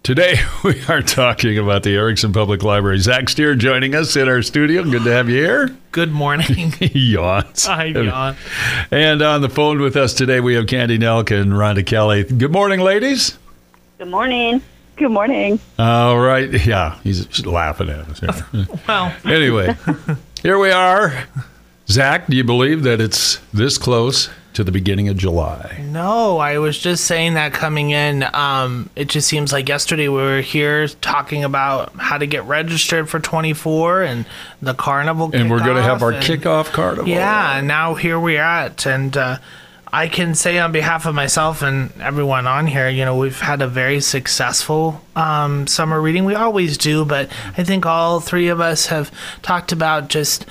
Today, we are talking about the Erickson Public Library. Zach Steer joining us in our studio. Good to have you here. Good morning. Yawns. I yawn. And on the phone with us today, we have Candy Nelk and Rhonda Kelly. Good morning, ladies. Good morning. Good morning. All right. Yeah, he's laughing at us here. Well, Anyway, here we are. Zach, do you believe that it's this close to the beginning of July? no, I was just saying that coming in. It just seems like yesterday we were here talking about how to get registered for 24 and the carnival And we're going to have our and- kickoff carnival. Yeah, and now here we are at. And I can say on behalf of myself and everyone on here, we've had a very successful summer reading. We always do, but I think all three of us have talked about just,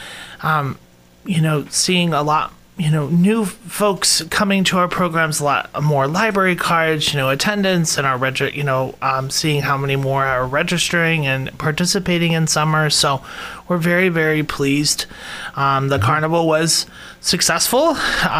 seeing a lot, new folks coming to our programs, a lot more library cards, attendance, and our seeing how many more are registering and participating in summer. So we're very, very pleased. The carnival was successful,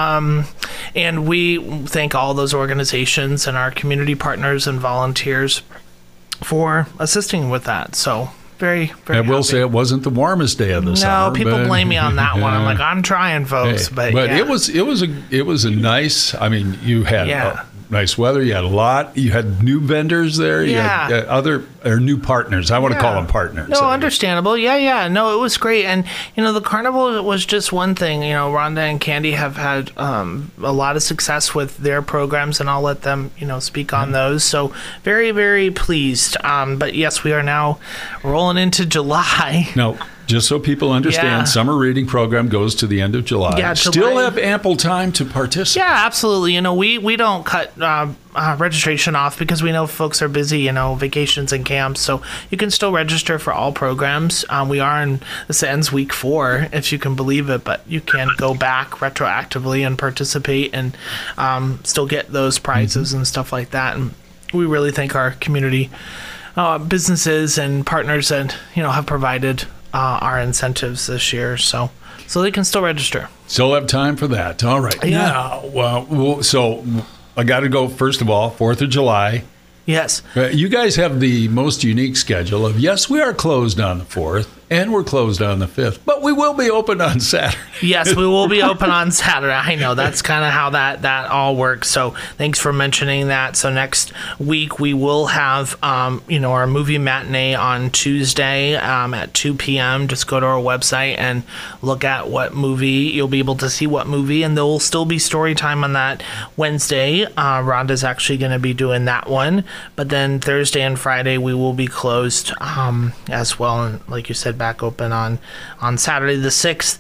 and we thank all those organizations and our community partners and volunteers for assisting with that. So very, very I will happy. say it wasn't the warmest day of the summer. No, people but- blame me on that one. I'm like, I'm trying, folks, Hey, but yeah. it was a nice. I mean, you had nice weather. You had a lot. You had new vendors there. You had new partners. I want to call them partners. No, understandable. Yeah. No, it was great. And, the carnival was just one thing. Rhonda and Candy have had a lot of success with their programs, and I'll let them, speak on those. So very, very pleased. But yes, we are now rolling into July. No, just so people understand, Yeah. summer reading program goes to the end of July. Yeah, Still July. have ample time to participate. Yeah, absolutely. We don't cut registration off because we know folks are busy, vacations and camps. So you can still register for all programs. We are in, this ends week 4, if you can believe it, but you can go back retroactively and participate and still get those prizes and stuff like that. And we really thank our community businesses and partners that, have provided our incentives this year. So they can still register. Still have time for that. All right. Yeah. Now, so I got to go, first of all, 4th of July. Yes. You guys have the most unique schedule of, yes, we are closed on the 4th and we're closed on the 5th, but we will be open on Saturday. Yes, we will be open on Saturday. I know that's kind of how that all works. So thanks for mentioning that. So next week we will have, our movie matinee on Tuesday at 2 p.m. Just go to our website and look at what movie. You'll be able to see what movie, and there will still be story time on that Wednesday. Rhonda's actually going to be doing that one. But then Thursday and Friday we will be closed as well. And like you said, back open on Saturday the 6th.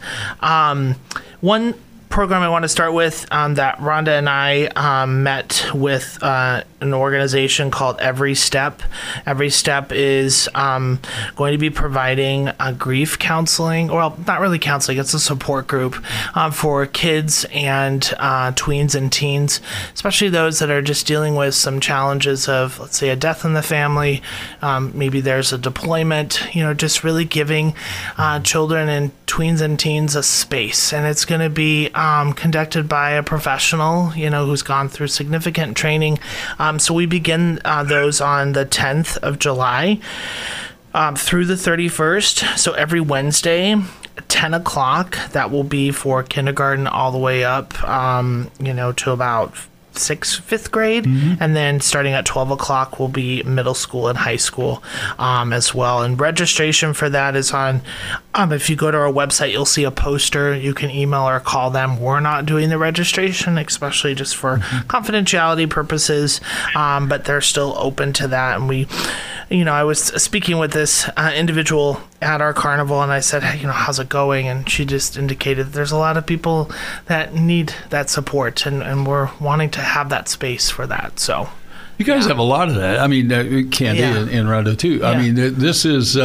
One program I want to start with that Rhonda and I met with an organization called Every Step. Every Step is going to be providing grief counseling. Well, not really counseling. It's a support group for kids and tweens and teens, especially those that are just dealing with some challenges of, let's say, a death in the family. Maybe there's a deployment, just really giving children and tweens and teens a space. And it's going to be conducted by a professional, who's gone through significant training. So we begin those on the 10th of July through the 31st. So every Wednesday, 10 o'clock, that will be for kindergarten all the way up, to about 5th grade, and then starting at 12 o'clock will be middle school and high school as well. And registration for that is on, if you go to our website, you'll see a poster. You can email or call them. We're not doing the registration, especially just for confidentiality purposes, but they're still open to that. And we, I was speaking with this individual at our carnival, and I said, hey, how's it going? And she just indicated there's a lot of people that need that support, and we're wanting to have that space for that. So You guys have a lot of that. I mean, Candy and Rhonda too. Yeah. I mean, this is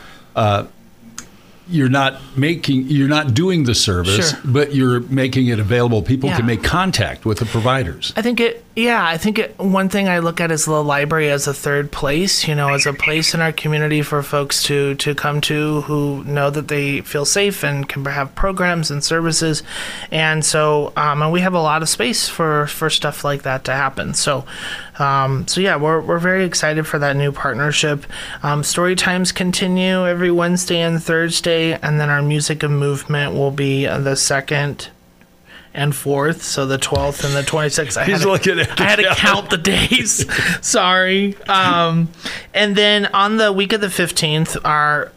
you're not doing the service, but you're making it available. People can make contact with the providers. I think it Yeah, I think one thing I look at is the library as a third place, as a place in our community for folks to come to who know that they feel safe and can have programs and services. And so and we have a lot of space for stuff like that to happen. So yeah, we're very excited for that new partnership. Story times continue every Wednesday and Thursday, and then our music and movement will be the 2nd and 4th, so the 12th and the 26th. I had to count the days. Sorry. And then on the week of the 15th, our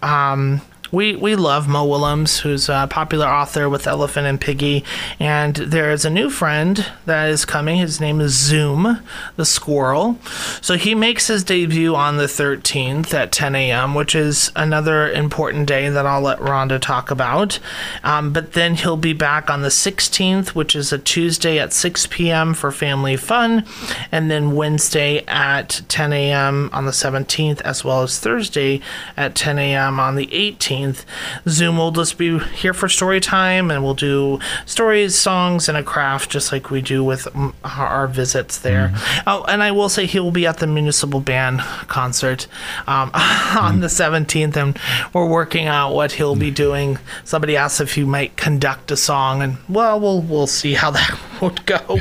we love Mo Willems, who's a popular author with Elephant and Piggy, and there is a new friend that is coming. His name is Zoom, the squirrel. So he makes his debut on the 13th at 10 a.m., which is another important day that I'll let Rhonda talk about. But then he'll be back on the 16th, which is a Tuesday at 6 p.m. for family fun, and then Wednesday at 10 a.m. on the 17th, as well as Thursday at 10 a.m. on the 18th. Zoom will just be here for story time, and we'll do stories, songs, and a craft just like we do with our visits there. Mm-hmm. Oh, and I will say he will be at the Municipal Band concert on the 17th, and we're working out what he'll be doing. Somebody asked if he might conduct a song, and we'll see how that would go.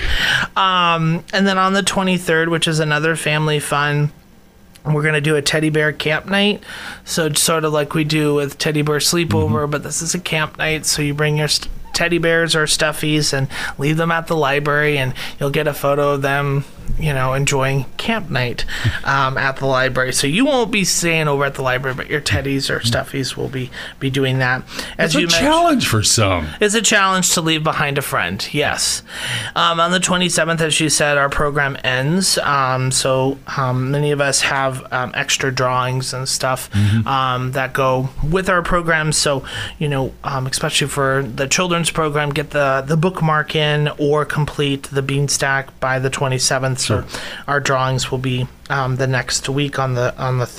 And then on the 23rd, which is another family fun, we're going to do a teddy bear camp night. So sort of like we do with teddy bear sleepover, but this is a camp night. So you bring your teddy bears or stuffies and leave them at the library, and you'll get a photo of them, enjoying camp night at the library. So you won't be staying over at the library, but your teddies or stuffies will be doing that. It's a challenge for some. It's a challenge to leave behind a friend, yes. On the 27th, as you said, our program ends. So many of us have extra drawings and stuff that go with our program. So, especially for the children's program, get the bookmark in or complete the Beanstack by the 27th. So our drawings will be the next week on the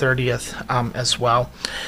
30th as well.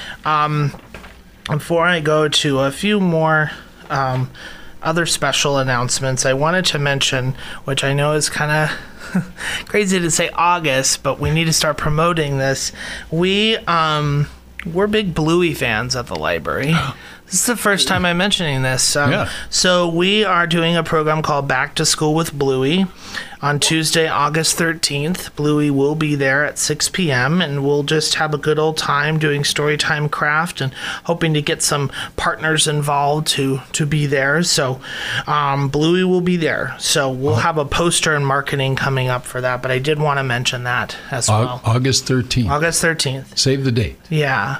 Before I go to a few more other special announcements, I wanted to mention, which I know is kind of crazy to say August, but we need to start promoting this. We're big Bluey fans at the library. This is the first time I'm mentioning this. So we are doing a program called Back to School with Bluey on Tuesday, August 13th. Bluey will be there at 6 p.m. and we'll just have a good old time doing storytime craft and hoping to get some partners involved to be there. So Bluey will be there. So we'll have a poster and marketing coming up for that, but I did want to mention that as well. August 13th. August 13th. Save the date. Yeah.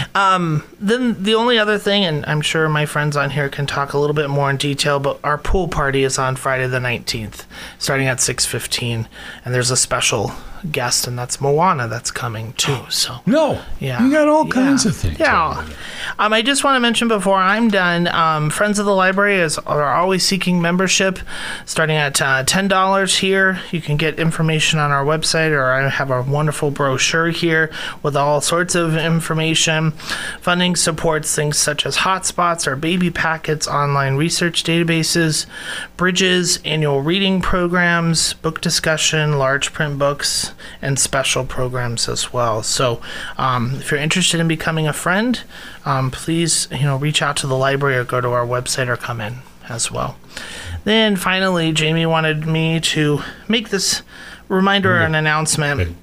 Then the only other thing, and I'm sure my friends on here can talk a little bit more in detail, but our pool party is on Friday the 19th, starting at 6:15, and there's a special guest, and that's Moana that's coming too. So yeah, you got all kinds of things. Yeah. I just want to mention before I'm done, Friends of the Library are always seeking membership, starting at $10 here. You can get information on our website, or I have a wonderful brochure here with all sorts of information. Funding supports things such as hotspots, our baby packets, online research databases, bridges, annual reading programs, book discussion, large print books, and special programs as well. So if you're interested in becoming a friend, please reach out to the library or go to our website or come in as well. Then finally, Jamie wanted me to make this reminder and announcement.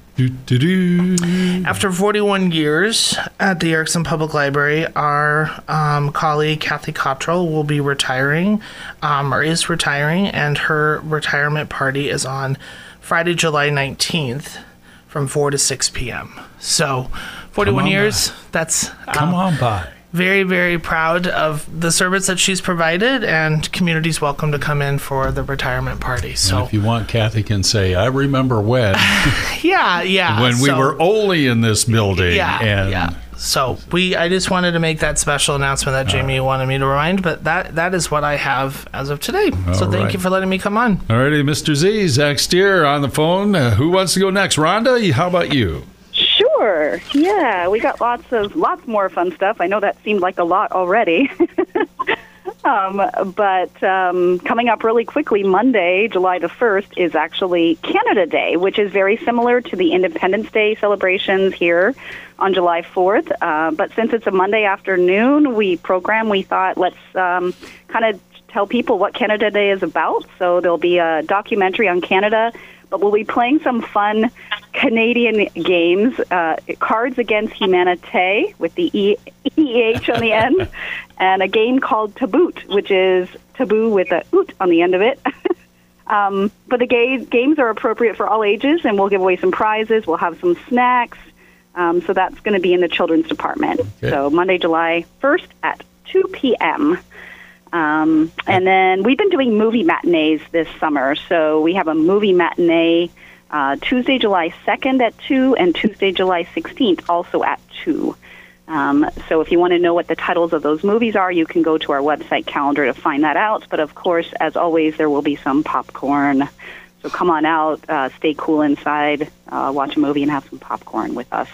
After 41 years at the Erickson Public Library, our colleague Kathy Cottrell will be retiring, or is retiring, and her retirement party is on Friday, July 19th from 4 to 6 p.m. So 41 years, that's... Come on by. Very, very proud of the service that she's provided, and community's welcome to come in for the retirement party. So and if you want, Kathy can say, I remember when. Yeah. When we were only in this building. Yeah. So I just wanted to make that special announcement that Jamie wanted me to remind, but that is what I have as of today. So thank you for letting me come on. All righty, Mr. Z, Zach Steer on the phone. Who wants to go next? Rhonda, how about you? Sure. Yeah, we got lots more fun stuff. I know that seemed like a lot already. But coming up really quickly, Monday, July the 1st, is actually Canada Day, which is very similar to the Independence Day celebrations here on July 4th. But since it's a Monday afternoon, we thought let's kind of tell people what Canada Day is about. So there'll be a documentary on Canada, but we'll be playing some fun Canadian games, Cards Against Humanité with the EH on the end, and a game called Taboot, which is taboo with a oot on the end of it. But the games are appropriate for all ages, and we'll give away some prizes. We'll have some snacks. So that's going to be in the children's department. Okay. So Monday, July 1st at 2 p.m. And then we've been doing movie matinees this summer. So we have a movie matinee Tuesday, July 2nd at 2 and Tuesday, July 16th also at 2. So if you want to know what the titles of those movies are, you can go to our website calendar to find that out. But, of course, as always, there will be some popcorn. So come on out, stay cool inside, watch a movie, and have some popcorn with us.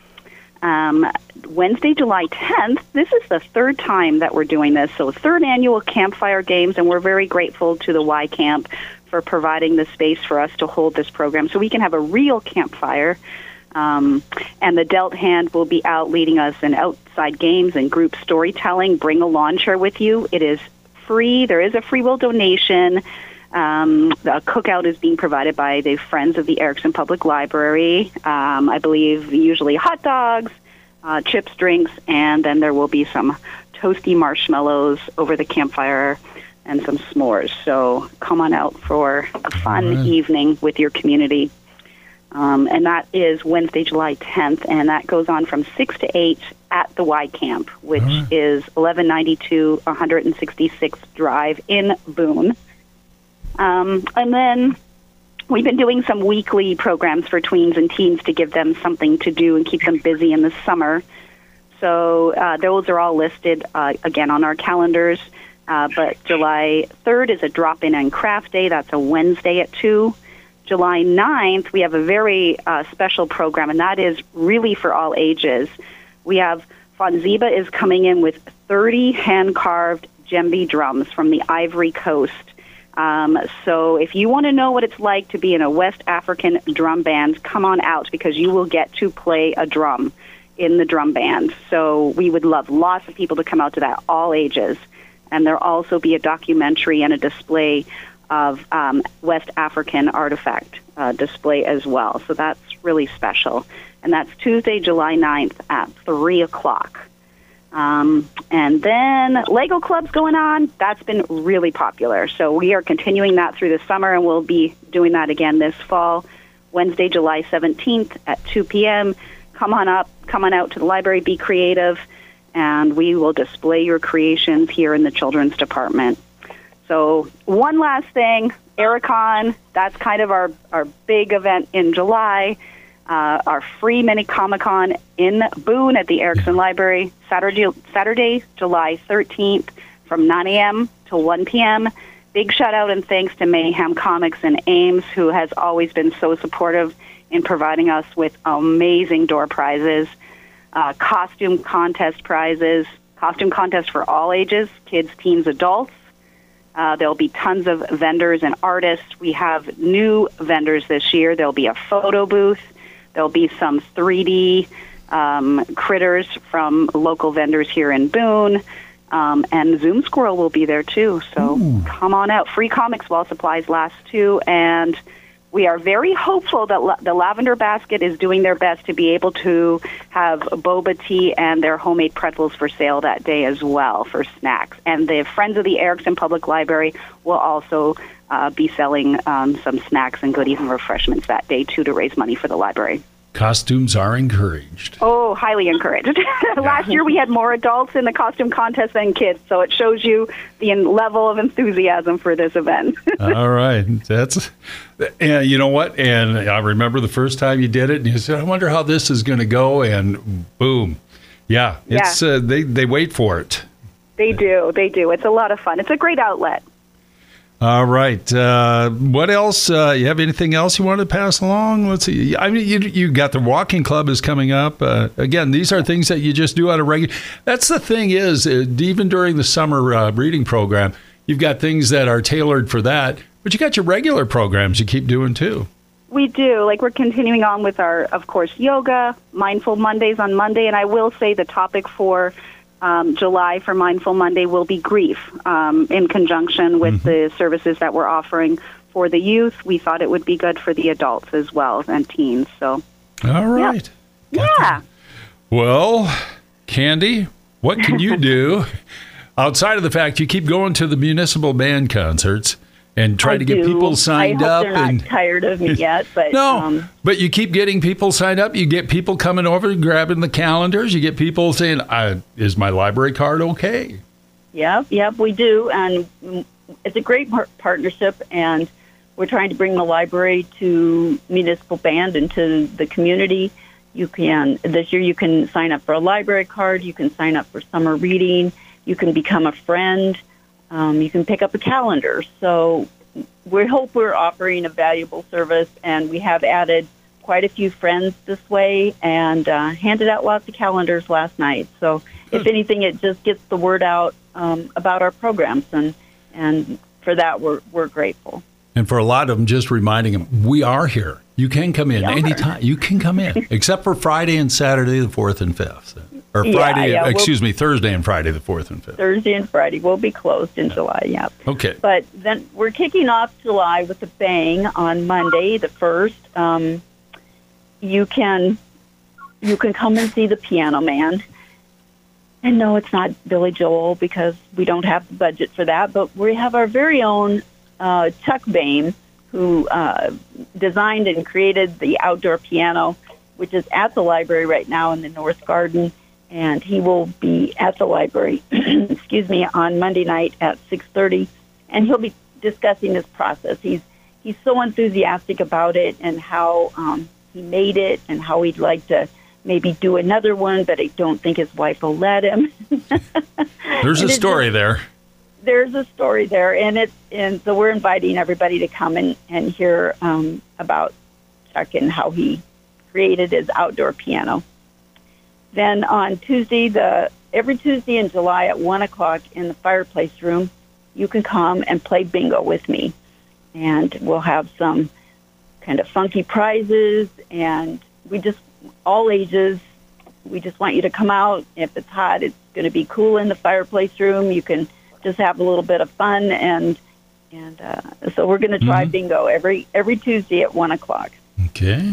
Wednesday, July 10th, this is the third time that we're doing this. So third annual Campfire Games, and we're very grateful to the Y Camp for providing the space for us to hold this program so we can have a real campfire. And the Dealt Hand will be out leading us in outside games and group storytelling. Bring a lawn chair with you. It is free. There is a free will donation. The cookout is being provided by the Friends of the Erickson Public Library. I believe usually hot dogs, chips, drinks, and then there will be some toasty marshmallows over the campfire and some s'mores. So come on out for a fun evening with your community. And that is Wednesday, July 10th, and that goes on from 6 to 8 at the Y Camp, which is 1192 166th Drive in Boone. And then we've been doing some weekly programs for tweens and teens to give them something to do and keep them busy in the summer. So those are all listed, again, on our calendars. But July 3rd is a drop-in and craft day. That's a Wednesday at 2. July 9th, we have a very special program, and that is really for all ages. We have Fonziba is coming in with 30 hand-carved djembe drums from the Ivory Coast. So if you want to know what it's like to be in a West African drum band, come on out because you will get to play a drum in the drum band. So we would love lots of people to come out to that, all ages. And there'll also be a documentary and a display of West African artifact display as well. So that's really special. And that's Tuesday, July 9th at 3 o'clock. And then Lego Club's going on. That's been really popular. So we are continuing that through the summer, and we'll be doing that again this fall. Wednesday, July 17th at 2 p.m. Come on out to the library, be creative, and we will display your creations here in the children's department. So one last thing, Ericon, that's kind of our big event in July. Our free mini Comic-Con in Boone at the Erickson Library, Saturday, July 13th from 9 a.m. to 1 p.m. Big shout-out and thanks to Mayhem Comics and Ames, who has always been so supportive in providing us with amazing door prizes, costume contest prizes, costume contest for all ages, kids, teens, adults. There'll be tons of vendors and artists. We have new vendors this year. There'll be a photo booth. There'll be some 3D critters from local vendors here in Boone. And Zoom Squirrel will be there, too. So come on out. Free comics while supplies last, too. And we are very hopeful that the Lavender Basket is doing their best to be able to have boba tea and their homemade pretzels for sale that day as well for snacks. And the Friends of the Erickson Public Library will also be selling some snacks and goodies and refreshments that day, too, to raise money for the library. Costumes are encouraged. Oh, highly encouraged. Last year we had more adults in the costume contest than kids, so it shows you the level of enthusiasm for this event. All right. And you know what? And I remember the first time you did it, and you said, I wonder how this is going to go, and boom. Yeah, it's they wait for it. They do. It's a lot of fun. It's a great outlet. All right. What else? You have anything else you want to pass along? Let's see. I mean, you got the walking club is coming up. Again, these are things that you just do on a regular. That's the thing is, even during the summer reading program, you've got things that are tailored for that. But you got your regular programs you keep doing too. We do. Like, we're continuing on with our, of course, yoga, Mindful Mondays on Monday. And I will say the topic for July for Mindful Monday will be grief in conjunction with the services that we're offering for the youth. We thought it would be good for the adults as well and teens. So, all right. Yeah. Well, Candy, what can you do outside of the fact you keep going to the municipal band concerts and try to get people signed up? They're not tired of me yet, but no. But you keep getting people signed up. You get people coming over, grabbing the calendars. You get people saying, "Is my library card okay?" Yep, we do, and it's a great partnership. And we're trying to bring the library to municipal band and to the community. This year you can sign up for a library card. You can sign up for summer reading. You can become a friend. You can pick up a calendar. So we hope we're offering a valuable service, and we have added quite a few friends this way and handed out lots of calendars last night. So if anything, it just gets the word out about our programs, and for that we're grateful. And for a lot of them, just reminding them, we are here. You can come in anytime. You can come in, except for Friday and Saturday, the 4th and 5th. Or Thursday and Friday, the 4th and 5th. Thursday and Friday will be closed in July, yeah. Okay. But then we're kicking off July with a bang on Monday, the 1st. You can come and see the Piano Man. And no, it's not Billy Joel because we don't have the budget for that, but we have our very own Chuck Bain, who designed and created the outdoor piano, which is at the library right now in the North Garden. And he will be at the library, on Monday night at 6:30, and he'll be discussing his process. He's so enthusiastic about it and how he made it and how he'd like to maybe do another one, but I don't think his wife will let him. There's a story there. There's a story there, and so we're inviting everybody to come and hear about Chuck and how he created his outdoor piano. Then on Tuesday, every Tuesday in July at 1 o'clock in the fireplace room, you can come and play bingo with me. And we'll have some kind of funky prizes, and all ages, we just want you to come out. If it's hot, it's going to be cool in the fireplace room. You can just have a little bit of fun, and so we're going to try bingo every Tuesday at 1 o'clock. Okay.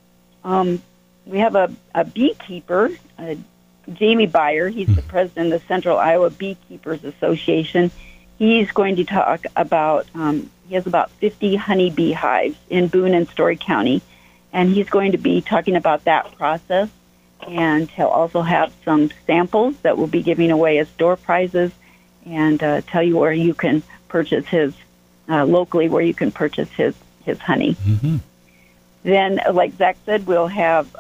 We have a beekeeper, Jamie Beyer. He's the president of the Central Iowa Beekeepers Association. He's going to talk about, he has about 50 honeybee hives in Boone and Story County, and he's going to be talking about that process. And he'll also have some samples that we'll be giving away as door prizes, and tell you where you can purchase his, locally where you can purchase his honey. Mm-hmm. Then, like Zach said, we'll have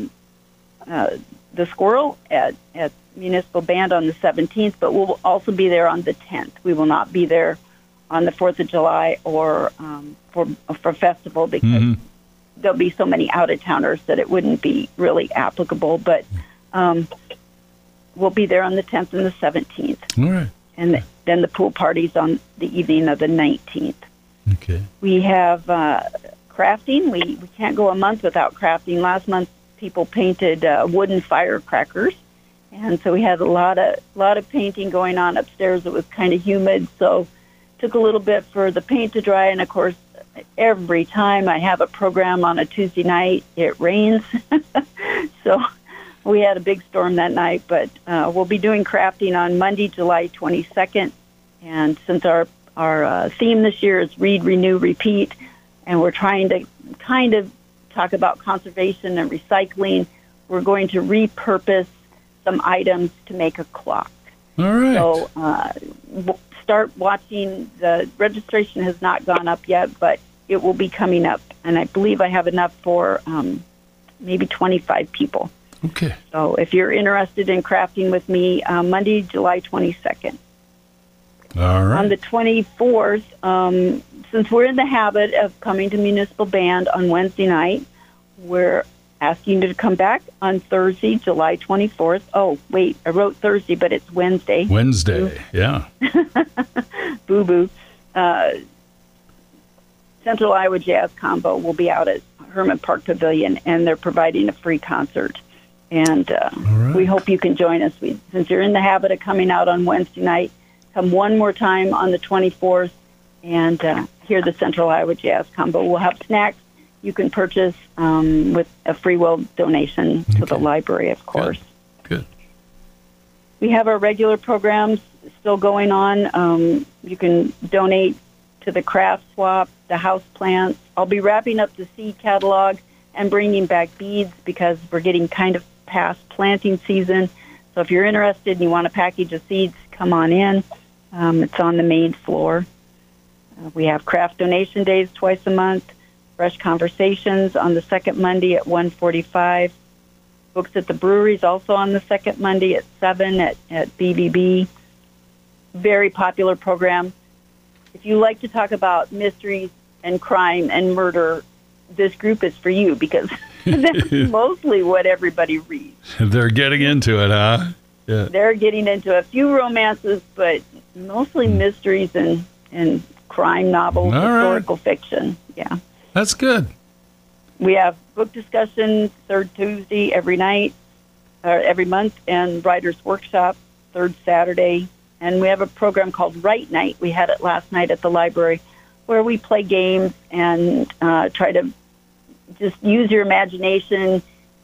the squirrel at Municipal Band on the 17th, but we'll also be there on the 10th. We will not be there on the 4th of July or for festival because there'll be so many out-of-towners that it wouldn't be really applicable. But we'll be there on the 10th and the 17th. All right. And then the pool party's on the evening of the 19th. Okay. We have crafting. We can't go a month without crafting. Last month, people painted wooden firecrackers, and so we had a lot of painting going on upstairs. It was kind of humid, so it took a little bit for the paint to dry. And of course, every time I have a program on a Tuesday night, it rains. So we had a big storm that night, but we'll be doing crafting on Monday, July 22nd. And since our theme this year is Read, Renew, Repeat, and we're trying to kind of talk about conservation and recycling, we're going to repurpose some items to make a clock. All right. So start watching. The registration has not gone up yet, but it will be coming up. And I believe I have enough for maybe 25 people. Okay. So if you're interested in crafting with me, Monday, July 22nd. All right. On the 24th, since we're in the habit of coming to Municipal Band on Wednesday night, we're asking you to come back on Thursday, July 24th. Oh, wait, I wrote Thursday, but it's Wednesday. Wednesday, yeah. Boo-boo. Central Iowa Jazz Combo will be out at Herman Park Pavilion, and they're providing a free concert. And we hope you can join us. Since you're in the habit of coming out on Wednesday night, come one more time on the 24th and hear the Central Iowa Jazz Combo. We'll have snacks you can purchase with a free will donation to the library, of course. Good. We have our regular programs still going on. You can donate to the craft swap, the house plants. I'll be wrapping up the seed catalog and bringing back beads because we're getting kind of past planting season. So if you're interested and you want a package of seeds, come on in. It's on the main floor. We have craft donation days twice a month. Fresh Conversations on the second Monday at 1:45. Books at the Breweries also on the second Monday at 7 at BBB. Very popular program. If you like to talk about mysteries and crime and murder, this group is for you because that's mostly what everybody reads. They're getting into it, huh? Yeah. They're getting into a few romances, but mostly mysteries and crime novels, historical fiction. Yeah. That's good. We have book discussions third Tuesday every night, or every month, and writer's workshop third Saturday. And we have a program called Write Night. We had it last night at the library, where we play games and try to just use your imagination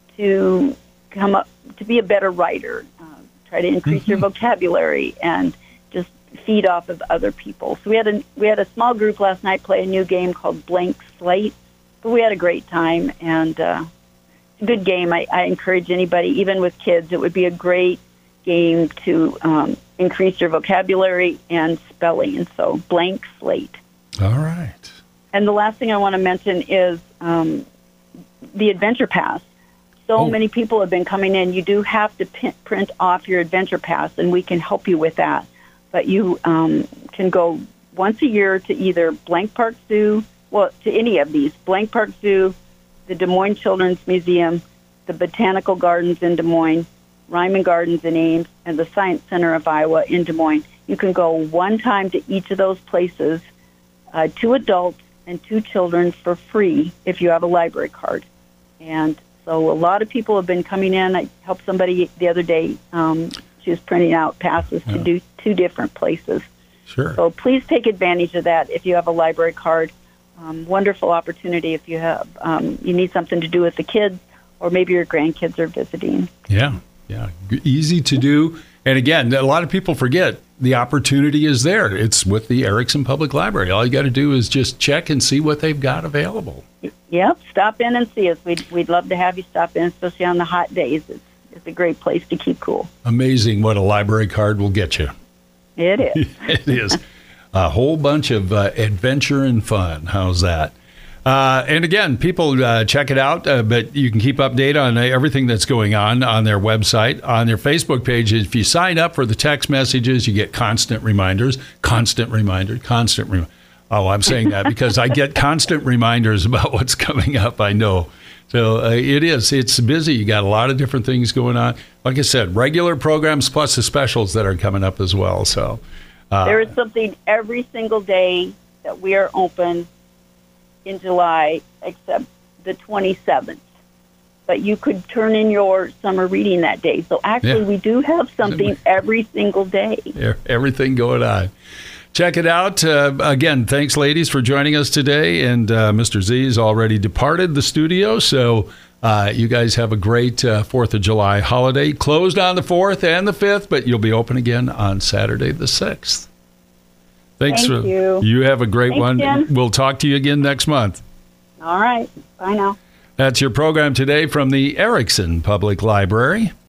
to come up to be a better writer. Try to increase your vocabulary and just feed off of other people. So we had a small group last night play a new game called Blank Slate, but we had a great time, and it's a good game. I encourage anybody, even with kids, it would be a great game to increase your vocabulary and spelling. So Blank Slate. All right. And the last thing I want to mention is the Adventure Pass. So many people have been coming in. You do have to print off your Adventure Pass, and we can help you with that. But you can go once a year to either Blank Park Zoo, to any of these, Blank Park Zoo, the Des Moines Children's Museum, the Botanical Gardens in Des Moines, Ryman Gardens in Ames, and the Science Center of Iowa in Des Moines. You can go one time to each of those places, 2 adults and 2 children for free if you have a library card. And so a lot of people have been coming in. I helped somebody the other day. She was printing out passes to do 2 different places. Sure. So please take advantage of that if you have a library card. Wonderful opportunity if you have you need something to do with the kids, or maybe your grandkids are visiting. Yeah. Easy to do. And again, a lot of people forget the opportunity is there. It's with the Erickson Public Library. All you got to do is just check and see what they've got available. Yep. Stop in and see us. We'd love to have you stop in, especially on the hot days. It's a great place to keep cool. Amazing what a library card will get you. It is. It is. A whole bunch of adventure and fun. How's that? And again, people check it out, but you can keep update on everything that's going on their website, on their Facebook page. If you sign up for the text messages, you get constant reminders. Oh, I'm saying that because I get constant reminders about what's coming up, I know. So it's busy. You got a lot of different things going on. Like I said, regular programs plus the specials that are coming up as well. So there is something every single day that we are open in July, except the 27th. But you could turn in your summer reading that day. So actually, we do have something every single day. Everything going on. Check it out. Again, thanks, ladies, for joining us today. And Mr. Z has already departed the studio. So you guys have a great 4th of July holiday. Closed on the 4th and the 5th, but you'll be open again on Saturday the 6th. Thank you. You have a great one. Jen. We'll talk to you again next month. All right. Bye now. That's your program today from the Erickson Public Library.